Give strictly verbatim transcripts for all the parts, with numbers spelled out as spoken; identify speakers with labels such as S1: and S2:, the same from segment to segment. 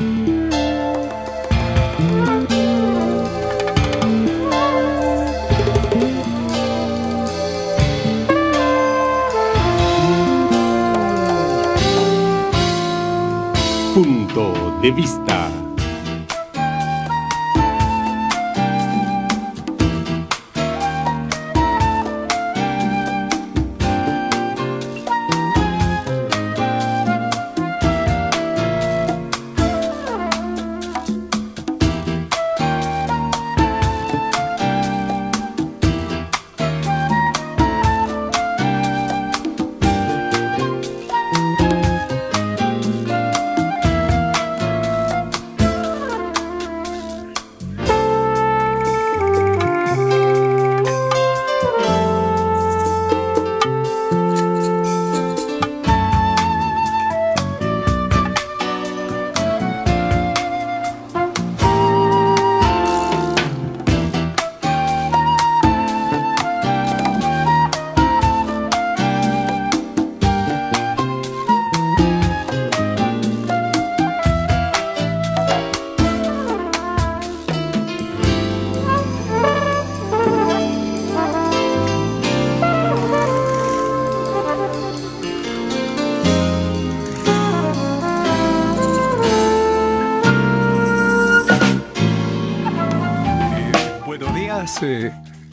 S1: Punto de vista.
S2: Eh,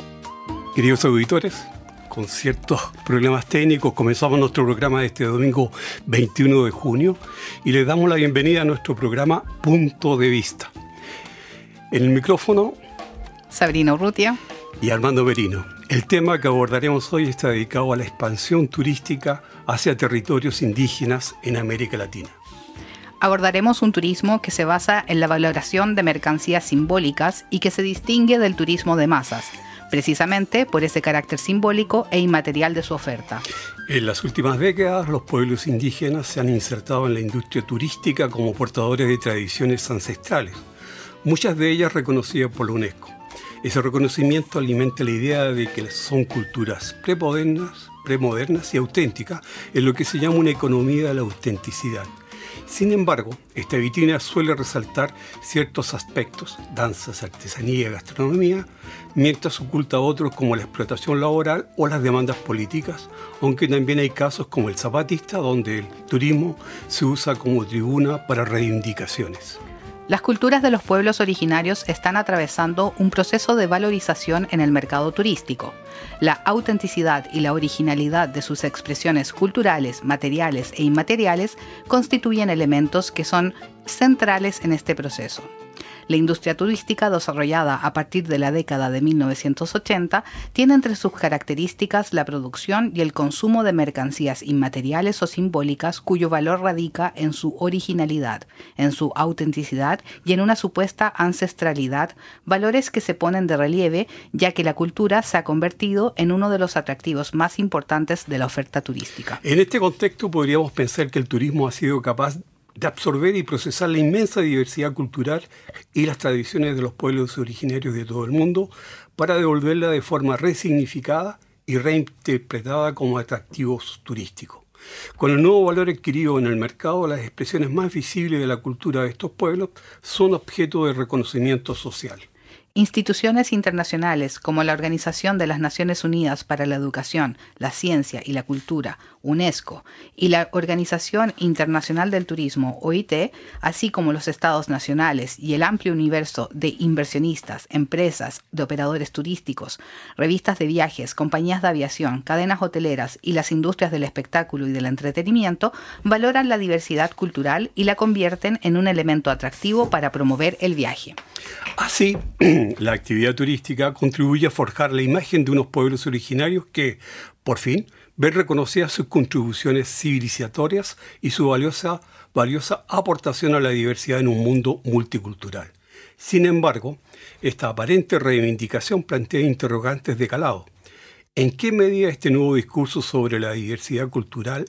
S2: queridos auditores, con ciertos problemas técnicos comenzamos nuestro programa de este domingo veintiuno de junio y les damos la bienvenida a nuestro programa Punto de Vista. En el micrófono
S3: Sabrina Urrutia
S2: y Armando Merino. El tema que abordaremos hoy está dedicado a la expansión turística hacia territorios indígenas en América Latina.
S3: Abordaremos un turismo que se basa en la valoración de mercancías simbólicas y que se distingue del turismo de masas, precisamente por ese carácter simbólico e inmaterial de su oferta.
S2: En las últimas décadas, los pueblos indígenas se han insertado en la industria turística como portadores de tradiciones ancestrales, muchas de ellas reconocidas por la UNESCO. Ese reconocimiento alimenta la idea de que son culturas premodernas, premodernas y auténticas, en lo que se llama una economía de la autenticidad. Sin embargo, esta vitrina suele resaltar ciertos aspectos, danzas, artesanía y gastronomía, mientras oculta otros como la explotación laboral o las demandas políticas, aunque también hay casos como el zapatista, donde el turismo se usa como tribuna para reivindicaciones.
S3: Las culturas de los pueblos originarios están atravesando un proceso de valorización en el mercado turístico. La autenticidad y la originalidad de sus expresiones culturales, materiales e inmateriales constituyen elementos que son centrales en este proceso. La industria turística, desarrollada a partir de la década de mil novecientos ochenta, tiene entre sus características la producción y el consumo de mercancías inmateriales o simbólicas cuyo valor radica en su originalidad, en su autenticidad y en una supuesta ancestralidad, valores que se ponen de relieve ya que la cultura se ha convertido en uno de los atractivos más importantes de la oferta turística.
S2: En este contexto podríamos pensar que el turismo ha sido capaz de absorber y procesar la inmensa diversidad cultural y las tradiciones de los pueblos originarios de todo el mundo para devolverla de forma resignificada y reinterpretada como atractivos turísticos. Con el nuevo valor adquirido en el mercado, las expresiones más visibles de la cultura de estos pueblos son objeto de reconocimiento social.
S3: Instituciones internacionales como la Organización de las Naciones Unidas para la Educación, la Ciencia y la Cultura, UNESCO, y la Organización Internacional del Turismo, O I T, así como los estados nacionales y el amplio universo de inversionistas, empresas, de operadores turísticos, revistas de viajes, compañías de aviación, cadenas hoteleras y las industrias del espectáculo y del entretenimiento, valoran la diversidad cultural y la convierten en un elemento atractivo para promover el viaje.
S2: Así, la actividad turística contribuye a forjar la imagen de unos pueblos originarios que, por fin, ven reconocidas sus contribuciones civilizatorias y su valiosa, valiosa aportación a la diversidad en un mundo multicultural. Sin embargo, esta aparente reivindicación plantea interrogantes de calado. ¿En qué medida este nuevo discurso sobre la diversidad cultural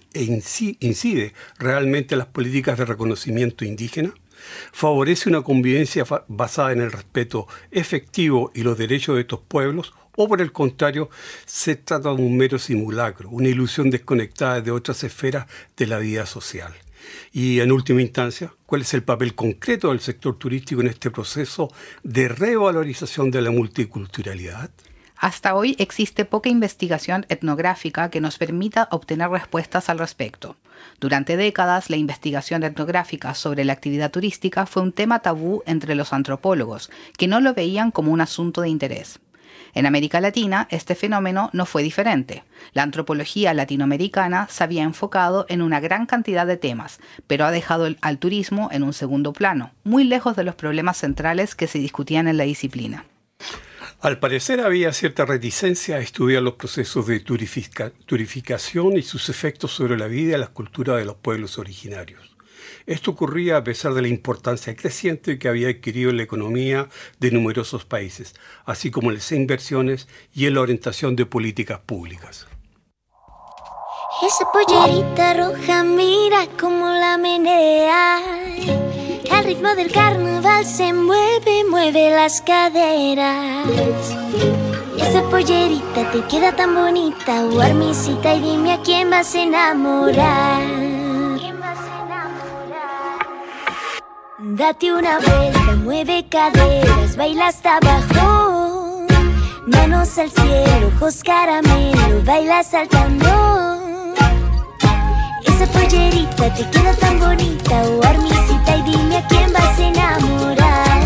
S2: incide realmente en las políticas de reconocimiento indígena? ¿Favorece una convivencia fa- basada en el respeto efectivo y los derechos de estos pueblos? ¿O por el contrario, se trata de un mero simulacro, una ilusión desconectada de otras esferas de la vida social? Y en última instancia, ¿cuál es el papel concreto del sector turístico en este proceso de revalorización de la multiculturalidad?
S3: Hasta hoy existe poca investigación etnográfica que nos permita obtener respuestas al respecto. Durante décadas, la investigación etnográfica sobre la actividad turística fue un tema tabú entre los antropólogos, que no lo veían como un asunto de interés. En América Latina, este fenómeno no fue diferente. La antropología latinoamericana se había enfocado en una gran cantidad de temas, pero ha dejado al turismo en un segundo plano, muy lejos de los problemas centrales que se discutían en la disciplina.
S2: Al parecer había cierta reticencia a estudiar los procesos de turifica- turificación y sus efectos sobre la vida y las culturas de los pueblos originarios. Esto ocurría a pesar de la importancia creciente que había adquirido en la economía de numerosos países, así como en las inversiones y en la orientación de políticas públicas.
S4: Esa pollerita roja mira como la menea. Al ritmo del carnaval se mueve, mueve las caderas. Esa pollerita te queda tan bonita, guarmisita, y dime a quién vas a enamorar. Date una vuelta, mueve caderas, baila hasta abajo. Manos al cielo, ojos caramelo, baila saltando. Esa pollerita te queda tan bonita, oh armisita, y dime a quién vas a enamorar.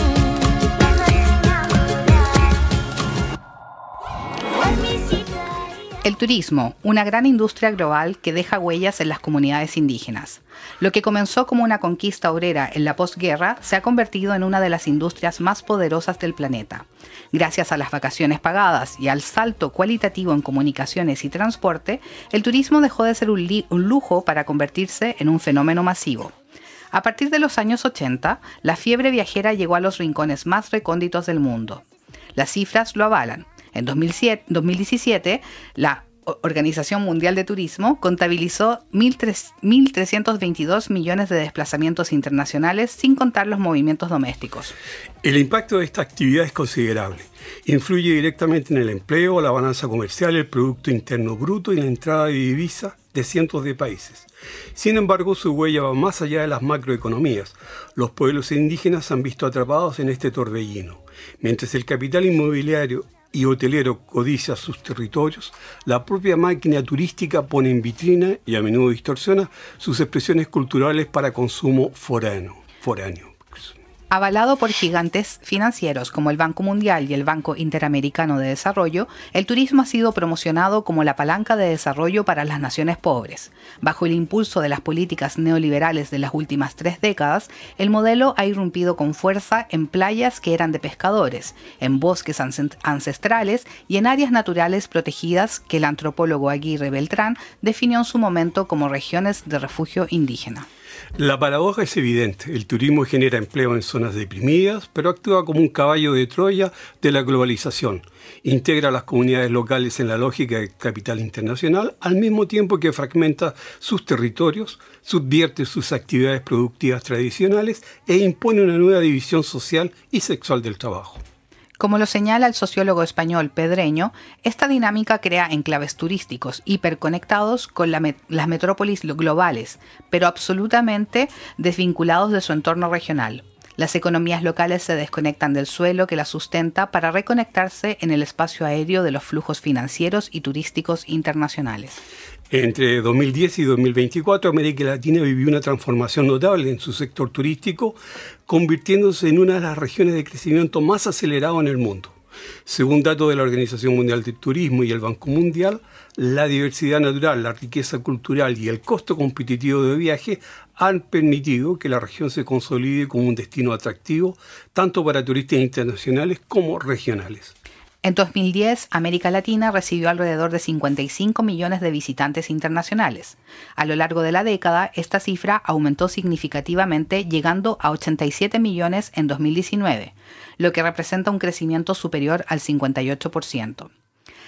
S3: El turismo, una gran industria global que deja huellas en las comunidades indígenas. Lo que comenzó como una conquista obrera en la posguerra se ha convertido en una de las industrias más poderosas del planeta. Gracias a las vacaciones pagadas y al salto cualitativo en comunicaciones y transporte, el turismo dejó de ser un, li- un lujo para convertirse en un fenómeno masivo. A partir de los años ochenta, la fiebre viajera llegó a los rincones más recónditos del mundo. Las cifras lo avalan. En dos mil diecisiete, la Organización Mundial de Turismo contabilizó mil trescientos veintidós millones de desplazamientos internacionales, sin contar los movimientos domésticos.
S2: El impacto de esta actividad es considerable. Influye directamente en el empleo, la balanza comercial, el Producto Interno Bruto y la entrada de divisas de cientos de países. Sin embargo, su huella va más allá de las macroeconomías. Los pueblos indígenas se han visto atrapados en este torbellino. Mientras el capital inmobiliario y hotelero codicia sus territorios, la propia máquina turística pone en vitrina y a menudo distorsiona sus expresiones culturales para consumo foráneo. foráneo.
S3: Avalado por gigantes financieros como el Banco Mundial y el Banco Interamericano de Desarrollo, el turismo ha sido promocionado como la palanca de desarrollo para las naciones pobres. Bajo el impulso de las políticas neoliberales de las últimas tres décadas, el modelo ha irrumpido con fuerza en playas que eran de pescadores, en bosques ancestrales y en áreas naturales protegidas que el antropólogo Aguirre Beltrán definió en su momento como regiones de refugio indígena.
S2: La paradoja es evidente. El turismo genera empleo en zonas deprimidas, pero actúa como un caballo de Troya de la globalización. Integra a las comunidades locales en la lógica del capital internacional, al mismo tiempo que fragmenta sus territorios, subvierte sus actividades productivas tradicionales e impone una nueva división social y sexual del trabajo.
S3: Como lo señala el sociólogo español Pedreño, esta dinámica crea enclaves turísticos hiperconectados con la met- las metrópolis globales, pero absolutamente desvinculados de su entorno regional. Las economías locales se desconectan del suelo que las sustenta para reconectarse en el espacio aéreo de los flujos financieros y turísticos internacionales.
S2: Entre dos mil diez y dos mil veinticuatro, América Latina vivió una transformación notable en su sector turístico, convirtiéndose en una de las regiones de crecimiento más acelerado en el mundo. Según datos de la Organización Mundial del Turismo y el Banco Mundial, la diversidad natural, la riqueza cultural y el costo competitivo de viaje han permitido que la región se consolide como un destino atractivo tanto para turistas internacionales como regionales.
S3: En dos mil diez, América Latina recibió alrededor de cincuenta y cinco millones de visitantes internacionales. A lo largo de la década, esta cifra aumentó significativamente, llegando a ochenta y siete millones en dos mil diecinueve, lo que representa un crecimiento superior al cincuenta y ocho por ciento.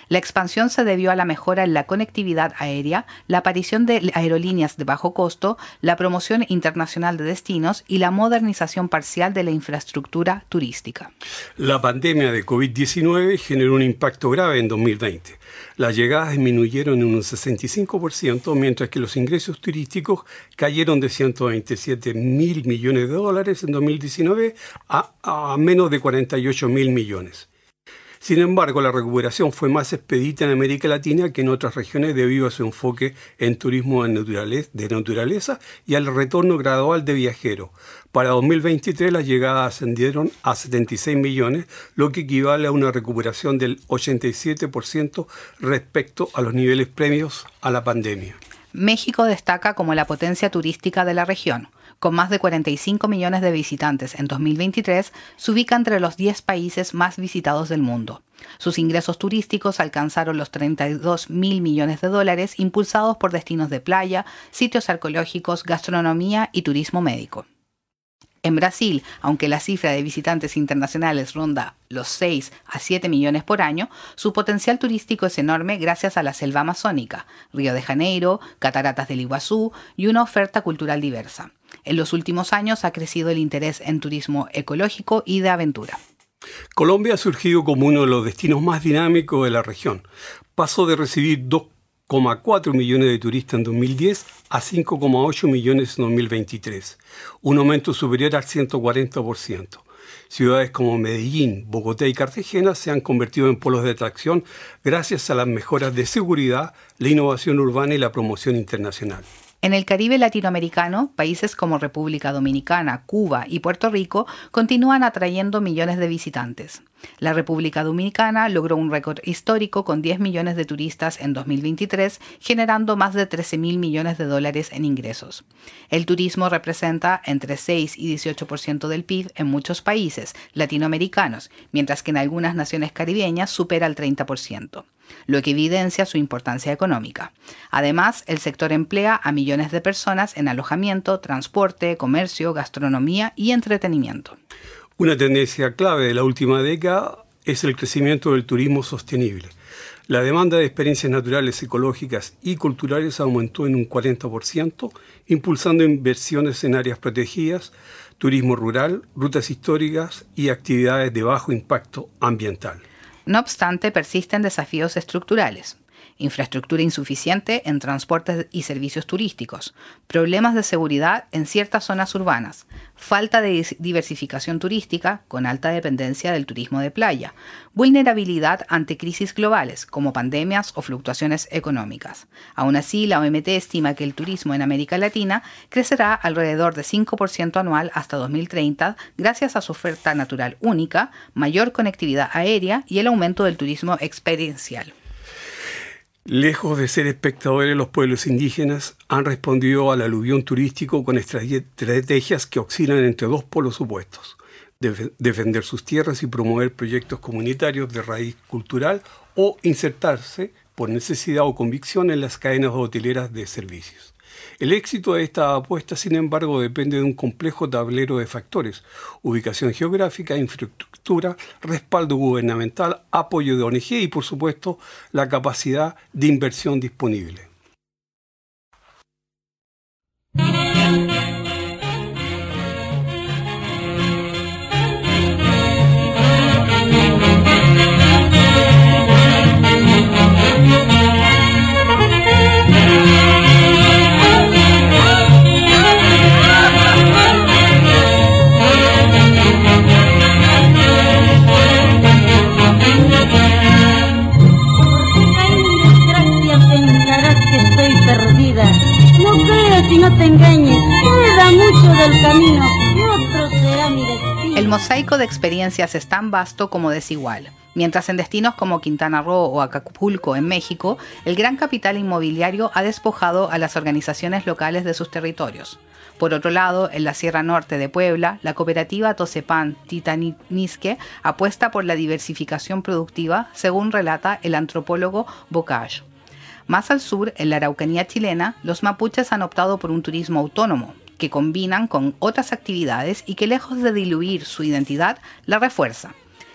S3: La expansión se debió a la mejora en la conectividad aérea, la aparición de aerolíneas de bajo costo, la promoción internacional de destinos y la modernización parcial de la infraestructura turística.
S2: La pandemia de COVID diecinueve generó un impacto grave en dos mil veinte. Las llegadas disminuyeron en un sesenta y cinco por ciento, mientras que los ingresos turísticos cayeron de ciento veintisiete mil millones de dólares en dos mil diecinueve a, a menos de cuarenta y ocho mil millones. Sin embargo, la recuperación fue más expedita en América Latina que en otras regiones debido a su enfoque en turismo de naturaleza, de naturaleza y al retorno gradual de viajeros. Para dos mil veintitrés las llegadas ascendieron a setenta y seis millones, lo que equivale a una recuperación del ochenta y siete por ciento respecto a los niveles previos a la pandemia.
S3: México destaca como la potencia turística de la región. Con más de cuarenta y cinco millones de visitantes en dos mil veintitrés, se ubica entre los diez países más visitados del mundo. Sus ingresos turísticos alcanzaron los treinta y dos mil millones de dólares, impulsados por destinos de playa, sitios arqueológicos, gastronomía y turismo médico. En Brasil, aunque la cifra de visitantes internacionales ronda los seis a siete millones por año, su potencial turístico es enorme gracias a la selva amazónica, Río de Janeiro, Cataratas del Iguazú y una oferta cultural diversa. En los últimos años ha crecido el interés en turismo ecológico y de aventura.
S2: Colombia ha surgido como uno de los destinos más dinámicos de la región. Pasó de recibir dos coma cuatro millones de turistas en dos mil diez a cinco coma ocho millones en dos mil veintitrés, un aumento superior al ciento cuarenta por ciento. Ciudades como Medellín, Bogotá y Cartagena se han convertido en polos de atracción gracias a las mejoras de seguridad, la innovación urbana y la promoción internacional.
S3: En el Caribe latinoamericano, países como República Dominicana, Cuba y Puerto Rico continúan atrayendo millones de visitantes. La República Dominicana logró un récord histórico con diez millones de turistas en dos mil veintitrés, generando más de trece mil millones de dólares en ingresos. El turismo representa entre seis y dieciocho por ciento del P I B en muchos países latinoamericanos, mientras que en algunas naciones caribeñas supera el treinta por ciento. Lo que evidencia su importancia económica. Además, el sector emplea a millones de personas en alojamiento, transporte, comercio, gastronomía y entretenimiento.
S2: Una tendencia clave de la última década es el crecimiento del turismo sostenible. La demanda de experiencias naturales, ecológicas y culturales aumentó en un cuarenta por ciento, impulsando inversiones en áreas protegidas, turismo rural, rutas históricas y actividades de bajo impacto ambiental.
S3: No obstante, persisten desafíos estructurales. Infraestructura insuficiente en transportes y servicios turísticos, problemas de seguridad en ciertas zonas urbanas, falta de diversificación turística con alta dependencia del turismo de playa, vulnerabilidad ante crisis globales como pandemias o fluctuaciones económicas. Aún así, la O M T estima que el turismo en América Latina crecerá alrededor de cinco por ciento anual hasta dos mil treinta gracias a su oferta natural única, mayor conectividad aérea y el aumento del turismo experiencial.
S2: Lejos de ser espectadores, los pueblos indígenas han respondido al aluvión turístico con estrategias que oscilan entre dos polos opuestos: Def- defender sus tierras y promover proyectos comunitarios de raíz cultural o insertarse por necesidad o convicción en las cadenas hoteleras de servicios. El éxito de esta apuesta, sin embargo, depende de un complejo tablero de factores: ubicación geográfica, infraestructura, respaldo gubernamental, apoyo de O N G y, por supuesto, la capacidad de inversión disponible.
S3: El mosaico de experiencias es tan vasto como desigual. Mientras en destinos como Quintana Roo o Acapulco, en México, el gran capital inmobiliario ha despojado a las organizaciones locales de sus territorios. Por otro lado, en la Sierra Norte de Puebla, la cooperativa Tosepan Titanisque apuesta por la diversificación productiva, según relata el antropólogo Bocage. Más al sur, en la Araucanía chilena, los mapuches han optado por un turismo autónomo, que combinan con otras actividades y que, lejos de diluir su identidad, la refuerza.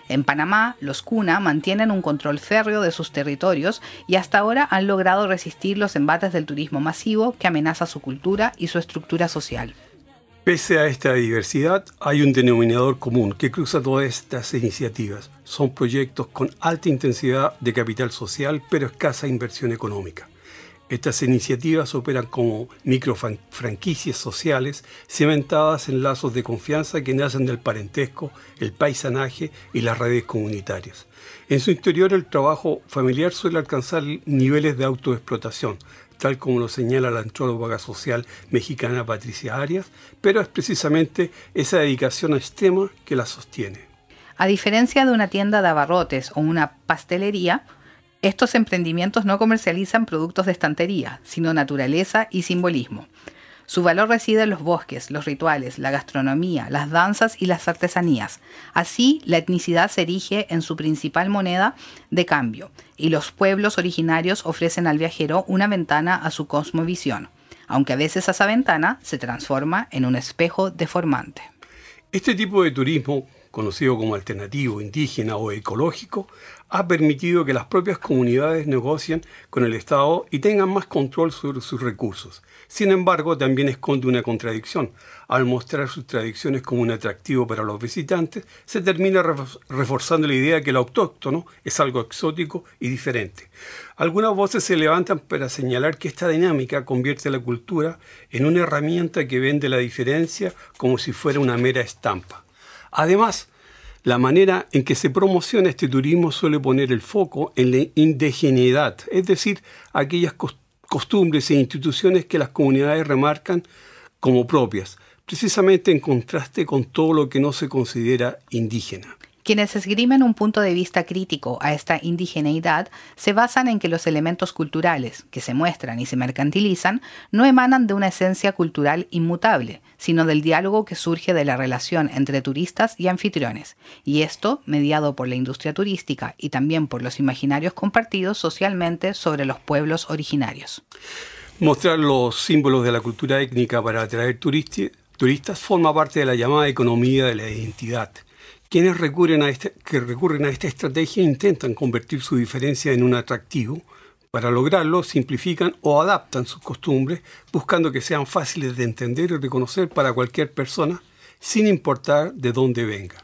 S3: En Panamá, los Kuna mantienen un control férreo de sus territorios y hasta ahora han logrado resistir los embates del turismo masivo que amenaza su cultura y su estructura social.
S2: Pese a esta diversidad, hay un denominador común que cruza todas estas iniciativas. Son proyectos con alta intensidad de capital social, pero escasa inversión económica. Estas iniciativas operan como microfranquicias sociales cimentadas en lazos de confianza que nacen del parentesco, el paisanaje y las redes comunitarias. En su interior, el trabajo familiar suele alcanzar niveles de autoexplotación, tal como lo señala la antropóloga social mexicana Patricia Arias, pero es precisamente esa dedicación extrema que la sostiene.
S3: A diferencia de una tienda de abarrotes o una pastelería, estos emprendimientos no comercializan productos de estantería, sino naturaleza y simbolismo. Su valor reside en los bosques, los rituales, la gastronomía, las danzas y las artesanías. Así, la etnicidad se erige en su principal moneda de cambio, y los pueblos originarios ofrecen al viajero una ventana a su cosmovisión, aunque a veces esa ventana se transforma en un espejo deformante.
S2: Este tipo de turismo, conocido como alternativo, indígena o ecológico, ha permitido que las propias comunidades negocien con el Estado y tengan más control sobre sus recursos. Sin embargo, también esconde una contradicción. Al mostrar sus tradiciones como un atractivo para los visitantes, se termina reforzando la idea que lo autóctono es algo exótico y diferente. Algunas voces se levantan para señalar que esta dinámica convierte la cultura en una herramienta que vende la diferencia como si fuera una mera estampa. Además, la manera en que se promociona este turismo suele poner el foco en la indigeneidad, es decir, aquellas costumbres e instituciones que las comunidades remarcan como propias, precisamente en contraste con todo lo que no se considera indígena.
S3: Quienes esgrimen un punto de vista crítico a esta indigeneidad se basan en que los elementos culturales que se muestran y se mercantilizan no emanan de una esencia cultural inmutable, sino del diálogo que surge de la relación entre turistas y anfitriones, y esto mediado por la industria turística y también por los imaginarios compartidos socialmente sobre los pueblos originarios.
S2: Mostrar los símbolos de la cultura étnica para atraer turisti- turistas forma parte de la llamada economía de la identidad. Quienes recurren a este, que recurren a esta estrategia intentan convertir su diferencia en un atractivo. Para lograrlo, simplifican o adaptan sus costumbres, buscando que sean fáciles de entender y reconocer para cualquier persona, sin importar de dónde venga.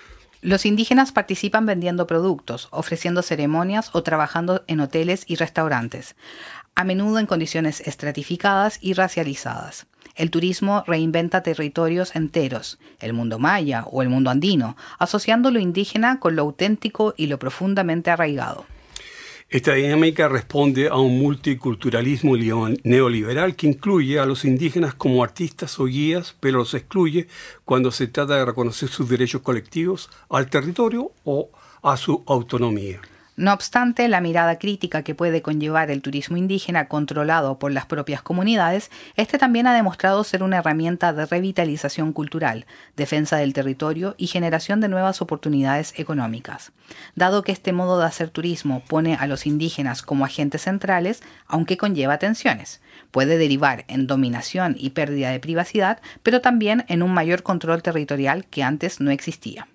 S3: Los indígenas participan vendiendo productos, ofreciendo ceremonias o trabajando en hoteles y restaurantes, a menudo en condiciones estratificadas y racializadas. El turismo reinventa territorios enteros, el mundo maya o el mundo andino, asociando lo indígena con lo auténtico y lo profundamente arraigado.
S2: Esta dinámica responde a un multiculturalismo neoliberal que incluye a los indígenas como artistas o guías, pero los excluye cuando se trata de reconocer sus derechos colectivos al territorio o a su autonomía.
S3: No obstante, la mirada crítica que puede conllevar el turismo indígena controlado por las propias comunidades, este también ha demostrado ser una herramienta de revitalización cultural, defensa del territorio y generación de nuevas oportunidades económicas. Dado que este modo de hacer turismo pone a los indígenas como agentes centrales, aunque conlleva tensiones, puede derivar en dominación y pérdida de privacidad, pero también en un mayor control territorial que antes no existía.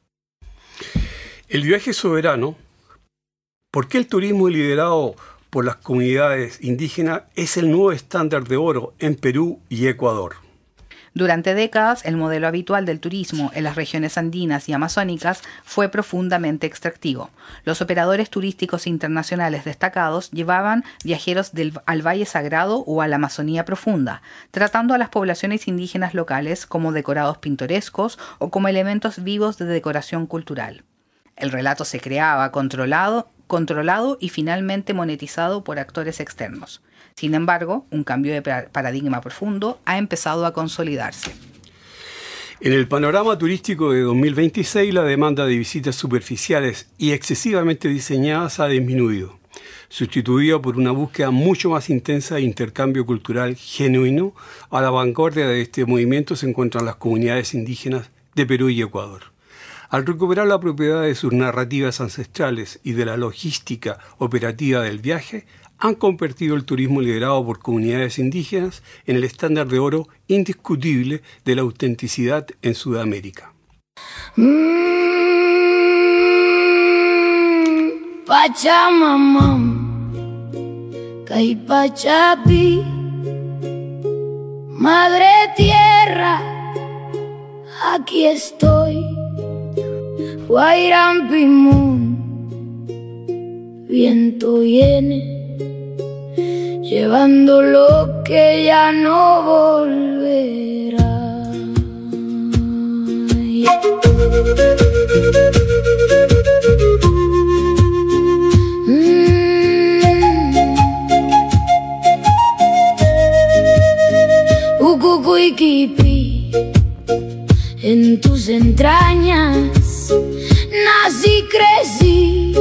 S2: El viaje soberano. ¿Por qué el turismo liderado por las comunidades indígenas es el nuevo estándar de oro en Perú y Ecuador?
S3: Durante décadas, el modelo habitual del turismo en las regiones andinas y amazónicas fue profundamente extractivo. Los operadores turísticos internacionales destacados llevaban viajeros del, al Valle Sagrado o a la Amazonía Profunda, tratando a las poblaciones indígenas locales como decorados pintorescos o como elementos vivos de decoración cultural. El relato se creaba controlado, controlado y finalmente monetizado por actores externos. Sin embargo, un cambio de paradigma profundo ha empezado a consolidarse.
S2: En el panorama turístico de dos mil veintiséis, la demanda de visitas superficiales y excesivamente diseñadas ha disminuido, sustituida por una búsqueda mucho más intensa de intercambio cultural genuino. A la vanguardia de este movimiento se encuentran las comunidades indígenas de Perú y Ecuador. Al recuperar la propiedad de sus narrativas ancestrales y de la logística operativa del viaje, han convertido el turismo liderado por comunidades indígenas en el estándar de oro indiscutible de la autenticidad en Sudamérica. Mm.
S5: Pachamamam, Caipachapi, Madre Tierra, aquí estoy. Guairampimun, viento viene, llevando lo que ya no volverá. Yeah. Ucucuiquipi, en tus entrañas nací, crecí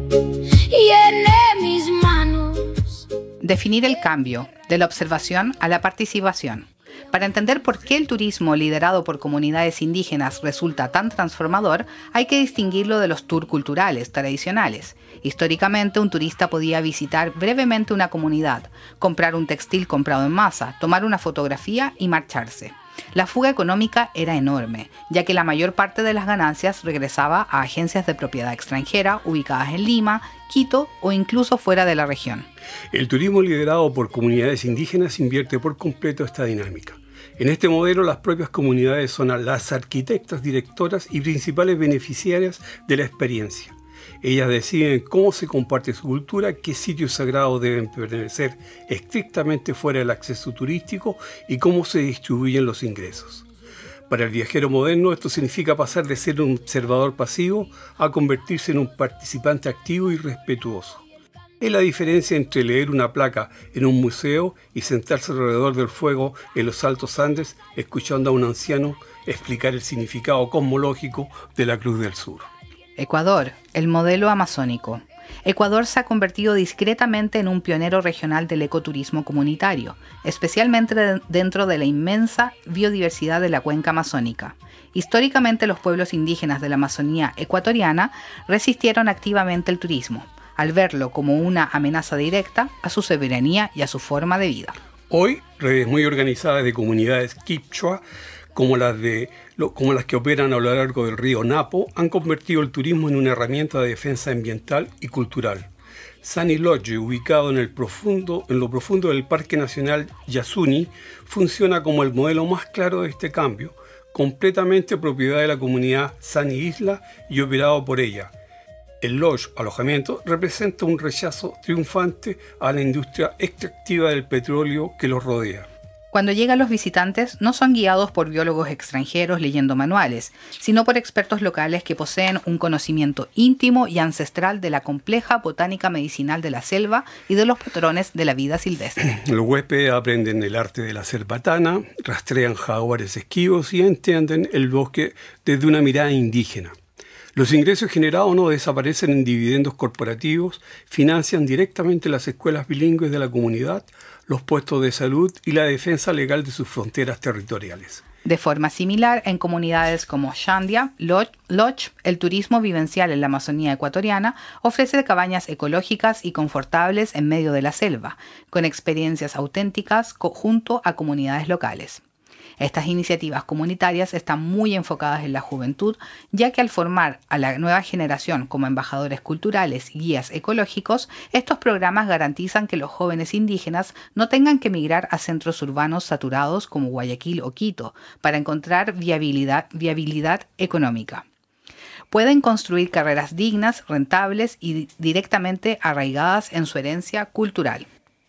S5: y llené mis manos.
S3: Definir el cambio de la observación a la participación. Para entender por qué el turismo liderado por comunidades indígenas resulta tan transformador, hay que distinguirlo de los tours culturales tradicionales. Históricamente, un turista podía visitar brevemente una comunidad, comprar un textil comprado en masa, tomar una fotografía y marcharse. La fuga económica era enorme, ya que la mayor parte de las ganancias regresaba a agencias de propiedad extranjera ubicadas en Lima, Quito o incluso fuera de la región.
S2: El turismo liderado por comunidades indígenas invierte por completo esta dinámica. En este modelo, las propias comunidades son las arquitectas, directoras y principales beneficiarias de la experiencia. Ellas deciden cómo se comparte su cultura, qué sitios sagrados deben permanecer estrictamente fuera del acceso turístico y cómo se distribuyen los ingresos. Para el viajero moderno, esto significa pasar de ser un observador pasivo a convertirse en un participante activo y respetuoso. Es la diferencia entre leer una placa en un museo y sentarse alrededor del fuego en los Altos Andes escuchando a un anciano explicar el significado cosmológico de la Cruz del Sur.
S3: Ecuador, el modelo amazónico. Ecuador se ha convertido discretamente en un pionero regional del ecoturismo comunitario, especialmente de dentro de la inmensa biodiversidad de la cuenca amazónica. Históricamente, los pueblos indígenas de la Amazonía ecuatoriana resistieron activamente el turismo, al verlo como una amenaza directa a su soberanía y a su forma de vida.
S2: Hoy, redes muy organizadas de comunidades quichua, como las, de, como las que operan a lo largo del río Napo, han convertido el turismo en una herramienta de defensa ambiental y cultural. Sani Lodge, ubicado en, el profundo, en lo profundo del Parque Nacional Yasuni, funciona como el modelo más claro de este cambio, completamente propiedad de la comunidad Sani Isla y operado por ella. El lodge, alojamiento, representa un rechazo triunfante a la industria extractiva del petróleo que los rodea.
S3: Cuando llegan los visitantes, no son guiados por biólogos extranjeros leyendo manuales, sino por expertos locales que poseen un conocimiento íntimo y ancestral de la compleja botánica medicinal de la selva y de los patrones de la vida silvestre.
S2: Los huéspedes aprenden el arte de la cerbatana, rastrean jaguares esquivos y entienden el bosque desde una mirada indígena. Los ingresos generados no desaparecen en dividendos corporativos, financian directamente las escuelas bilingües de la comunidad, los puestos de salud y la defensa legal de sus fronteras territoriales.
S3: De forma similar, en comunidades como Shandia, Lodge, Lodge, el turismo vivencial en la Amazonía ecuatoriana ofrece cabañas ecológicas y confortables en medio de la selva, con experiencias auténticas junto a comunidades locales. Estas iniciativas comunitarias están muy enfocadas en la juventud, ya que al formar a la nueva generación como embajadores culturales y guías ecológicos, estos programas garantizan que los jóvenes indígenas no tengan que migrar a centros urbanos saturados como Guayaquil o Quito para encontrar viabilidad, viabilidad económica. Pueden construir carreras dignas, rentables y directamente arraigadas en su herencia cultural.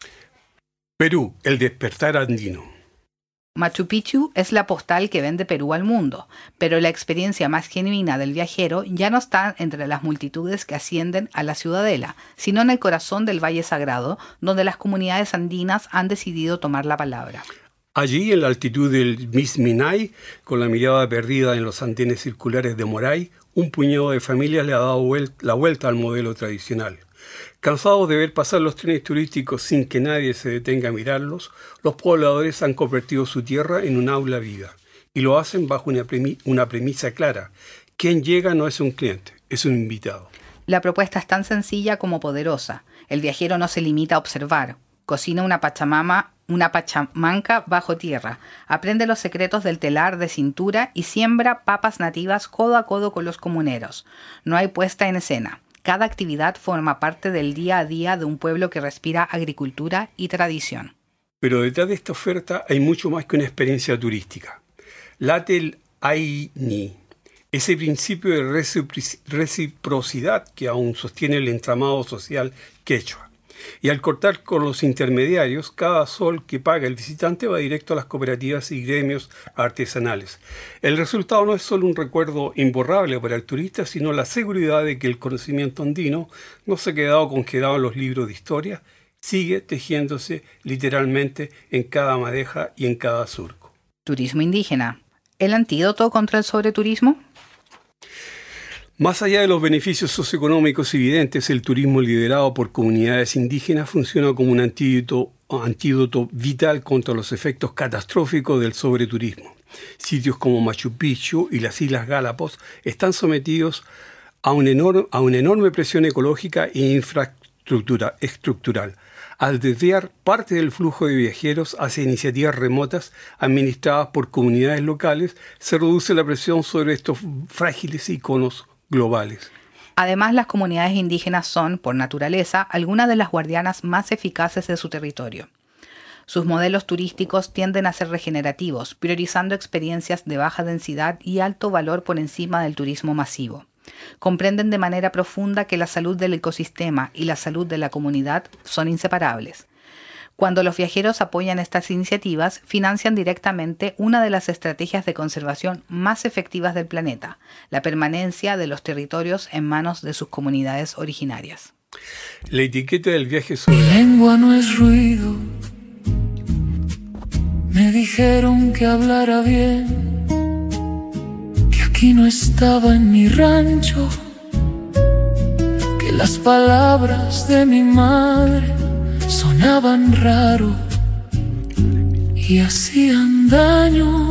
S2: Perú, el despertar andino.
S3: Machu Picchu es la postal que vende Perú al mundo, pero la experiencia más genuina del viajero ya no está entre las multitudes que ascienden a la ciudadela, sino en el corazón del Valle Sagrado, donde las comunidades andinas han decidido tomar la palabra.
S2: Allí, en la altitud del Misminay, con la mirada perdida en los andenes circulares de Moray, un puñado de familias le ha dado la vuelta al modelo tradicional. Cansados de ver pasar los trenes turísticos sin que nadie se detenga a mirarlos, los pobladores han convertido su tierra en un aula viva. Y lo hacen bajo una, premi- una premisa clara. Quien llega no es un cliente, es un invitado.
S3: La propuesta es tan sencilla como poderosa. El viajero no se limita a observar. Cocina una pachamama, una pachamanca bajo tierra. Aprende los secretos del telar de cintura y siembra papas nativas codo a codo con los comuneros. No hay puesta en escena. Cada actividad forma parte del día a día de un pueblo que respira agricultura y tradición.
S2: Pero detrás de esta oferta hay mucho más que una experiencia turística. Late el Aini, ese principio de reciprocidad que aún sostiene el entramado social quechua. Y al cortar con los intermediarios, cada sol que paga el visitante va directo a las cooperativas y gremios artesanales. El resultado no es solo un recuerdo imborrable para el turista, sino la seguridad de que el conocimiento andino no se ha quedado congelado en los libros de historia, sigue tejiéndose literalmente en cada madeja y en cada surco.
S3: Turismo indígena. ¿El antídoto contra el sobreturismo?
S2: Más allá de los beneficios socioeconómicos evidentes, el turismo liderado por comunidades indígenas funciona como un antídoto, antídoto vital contra los efectos catastróficos del sobreturismo. Sitios como Machu Picchu y las Islas Galápagos están sometidos a, un enorme, a una enorme presión ecológica e infraestructura, estructural, al desviar parte del flujo de viajeros hacia iniciativas remotas administradas por comunidades locales, se reduce la presión sobre estos frágiles iconos globales.
S3: Además, las comunidades indígenas son, por naturaleza, algunas de las guardianas más eficaces de su territorio. Sus modelos turísticos tienden a ser regenerativos, priorizando experiencias de baja densidad y alto valor por encima del turismo masivo. Comprenden de manera profunda que la salud del ecosistema y la salud de la comunidad son inseparables. Cuando los viajeros apoyan estas iniciativas, financian directamente una de las estrategias de conservación más efectivas del planeta, la permanencia de los territorios en manos de sus comunidades originarias.
S2: La etiqueta del viaje sobre...
S6: Mi lengua no es ruido. Me dijeron que hablara bien, que aquí no estaba en mi rancho, que las palabras de mi madre sonaban raro y hacían daño.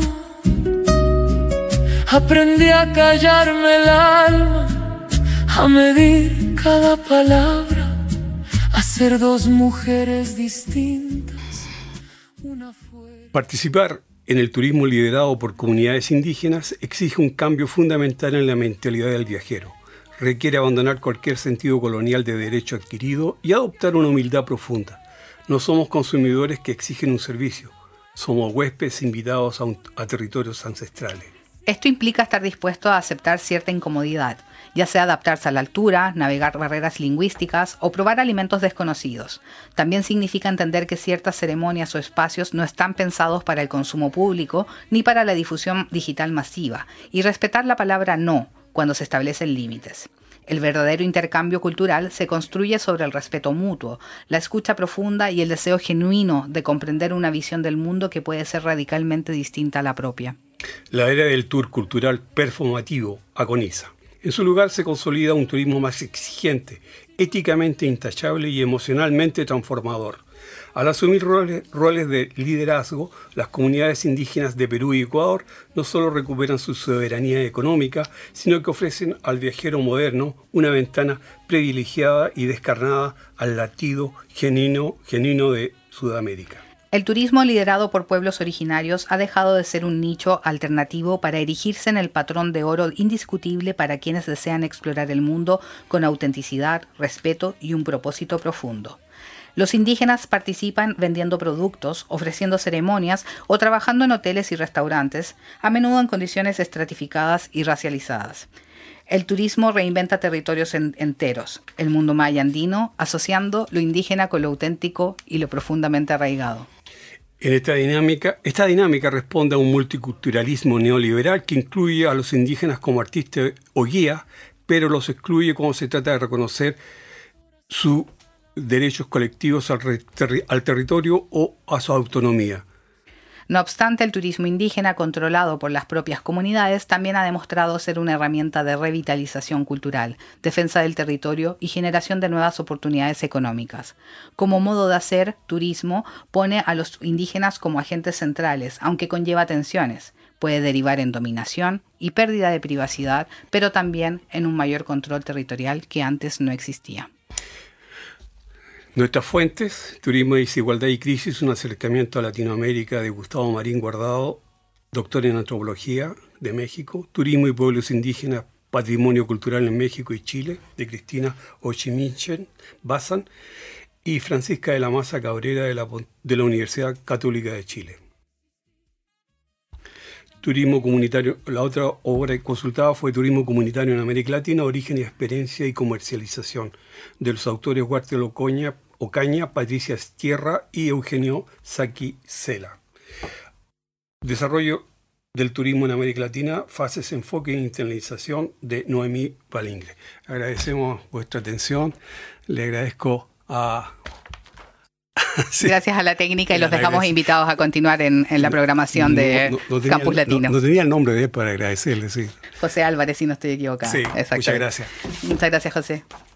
S6: Aprendí a callarme el alma, a medir cada palabra, a ser dos mujeres distintas. Una fuera...
S2: Participar en el turismo liderado por comunidades indígenas exige un cambio fundamental en la mentalidad del viajero. Requiere abandonar cualquier sentido colonial de derecho adquirido y adoptar una humildad profunda. No somos consumidores que exigen un servicio, somos huéspedes invitados a, un, a territorios ancestrales.
S3: Esto implica estar dispuesto a aceptar cierta incomodidad, ya sea adaptarse a la altura, navegar barreras lingüísticas o probar alimentos desconocidos. También significa entender que ciertas ceremonias o espacios no están pensados para el consumo público ni para la difusión digital masiva, y respetar la palabra no cuando se establecen límites. El verdadero intercambio cultural se construye sobre el respeto mutuo, la escucha profunda y el deseo genuino de comprender una visión del mundo que puede ser radicalmente distinta a la propia.
S2: La era del tour cultural performativo agoniza. En su lugar se consolida un turismo más exigente, éticamente intachable y emocionalmente transformador. Al asumir roles, roles de liderazgo, las comunidades indígenas de Perú y Ecuador no solo recuperan su soberanía económica, sino que ofrecen al viajero moderno una ventana privilegiada y descarnada al latido genuino, genuino de Sudamérica.
S3: El turismo liderado por pueblos originarios ha dejado de ser un nicho alternativo para erigirse en el patrón de oro indiscutible para quienes desean explorar el mundo con autenticidad, respeto y un propósito profundo. Los indígenas participan vendiendo productos, ofreciendo ceremonias o trabajando en hoteles y restaurantes, a menudo en condiciones estratificadas y racializadas. El turismo reinventa territorios en- enteros, el mundo maya andino, asociando lo indígena con lo auténtico y lo profundamente arraigado.
S2: En esta dinámica, esta dinámica responde a un multiculturalismo neoliberal que incluye a los indígenas como artistas o guías, pero los excluye cuando se trata de reconocer sus derechos colectivos al, re- terri- al territorio o a su autonomía.
S3: No obstante, el turismo indígena controlado por las propias comunidades también ha demostrado ser una herramienta de revitalización cultural, defensa del territorio y generación de nuevas oportunidades económicas. Como modo de hacer, turismo pone a los indígenas como agentes centrales, aunque conlleva tensiones. Puede derivar en dominación y pérdida de privacidad, pero también en un mayor control territorial que antes no existía.
S2: Nuestras fuentes, Turismo, Desigualdad y Crisis, un acercamiento a Latinoamérica de Gustavo Marín Guardado, doctor en Antropología de México, Turismo y Pueblos Indígenas, Patrimonio Cultural en México y Chile, de Cristina Ochimichen Bazán, y Francisca de la Maza Cabrera de la, de la Universidad Católica de Chile. Turismo comunitario, la otra obra consultada fue Turismo comunitario en América Latina, origen, experiencia y comercialización, de los autores Huarte Ocaña, Ocaña, Patricia Estierra y Eugenio Saki Cela. Desarrollo del turismo en América Latina, fases, enfoque e internalización, de Noemí Balingre. Agradecemos vuestra atención, le agradezco a...
S3: Sí. Gracias a la técnica y los dejamos gracias. invitados a continuar en, en la programación no, de no, no tenía, Campus Latino.
S2: No, no tenía el nombre de él para agradecerle, sí.
S3: José Álvarez, si no estoy equivocada.
S2: Sí, muchas gracias.
S3: Muchas gracias, José.